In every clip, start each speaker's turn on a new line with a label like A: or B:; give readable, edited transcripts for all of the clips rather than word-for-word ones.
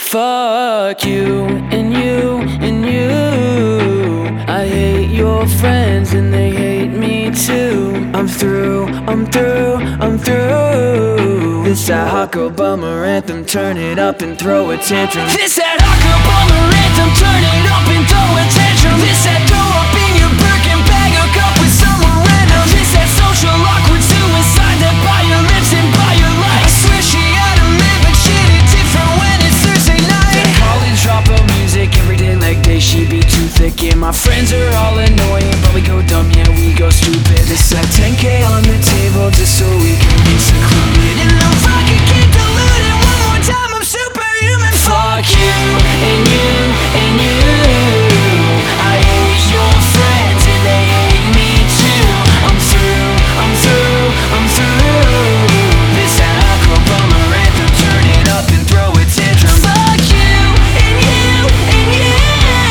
A: Fuck you and you and you. I hate your friends and they hate me too. I'm through, I'm through, I'm through. This that hot girl bummer anthem, turn it up and throw a tantrum. This that hot girl bummer anthem, turn it up and throw a tantrum. This that throw up in your Birkin bag, hook up with someone random. This that social awkward suicide that by your lips and by your life. I swear she had a man, but she did different when it's Thursday night. That college dropout music every day like day, she be too thick. And my friends are all annoying, but we go dumb, yeah we go stupid. This that 10K on the table just so we can be secluded. And I'm fucking keep diluted. One more time, I'm superhuman. Fuck you and you and you. I hate your friends and they hate me too. I'm through, I'm through, I'm through. This that hot girl bummer anthem, turn it up and throw a tantrum. Fuck you and you and you.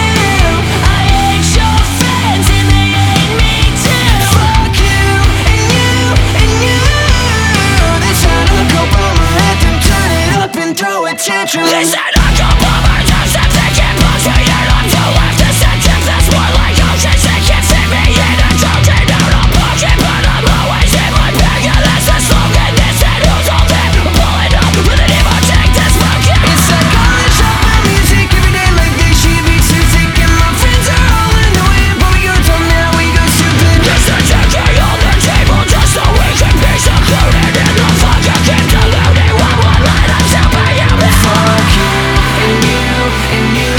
A: I hate your friends and they hate me too. Fuck you and you and you. This that hot girl bummer anthem, turn it up and throw a tantrum. This that hot girl bummer anthem, they can't push me and I'm too left to sentence. That's more like oceans, they can't save me in a Trojan. Out I'm pushing, but I'm always in my bag. Yeah, that's the slogan, this and who's all that. I'm pulling up with an emo tank that's broken. It's that college dropout music every day like they should be too sick. And my friends are all annoying, but we go dumb now, we go stupid. This the 10K on the table just so we can be secluded. And the fucking keep diluting. One line, I'm superhuman. Fuck you and you and you.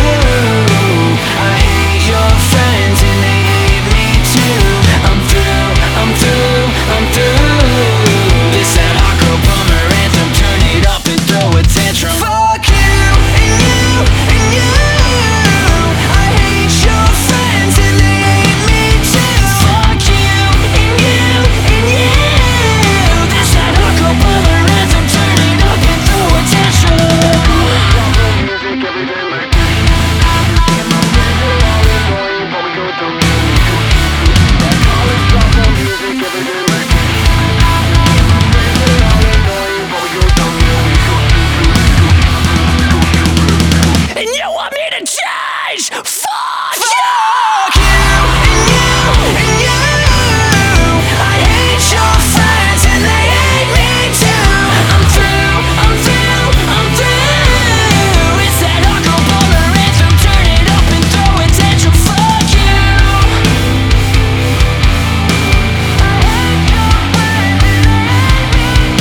A: I hate your friends and they hate me too. I'm through, I'm through, I'm through. This that hot girl bummer anthem, turn it up and throw a tantrum. Fuck you and you and you. I hate your friends and they hate me too. Fuck you and you and you. This that hot girl bummer anthem, turn it up and throw a tantrum. Music every day like this. And my friends are all annoying, but we go dumb. That college dropout music every day like this. And my friends are all annoying, but we go dumb. And you want me to change? Fuck you! And you and you. I hate your friends and they hate me too. I'm through, I'm through, I'm through. It's that hot girl bummer anthem, turn it up and throw a tantrum. Fuck you. I hate your friends and they hate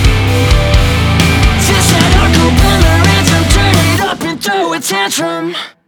A: me too. It's that hot girl bummer anthem, turn it up and throw a tantrum.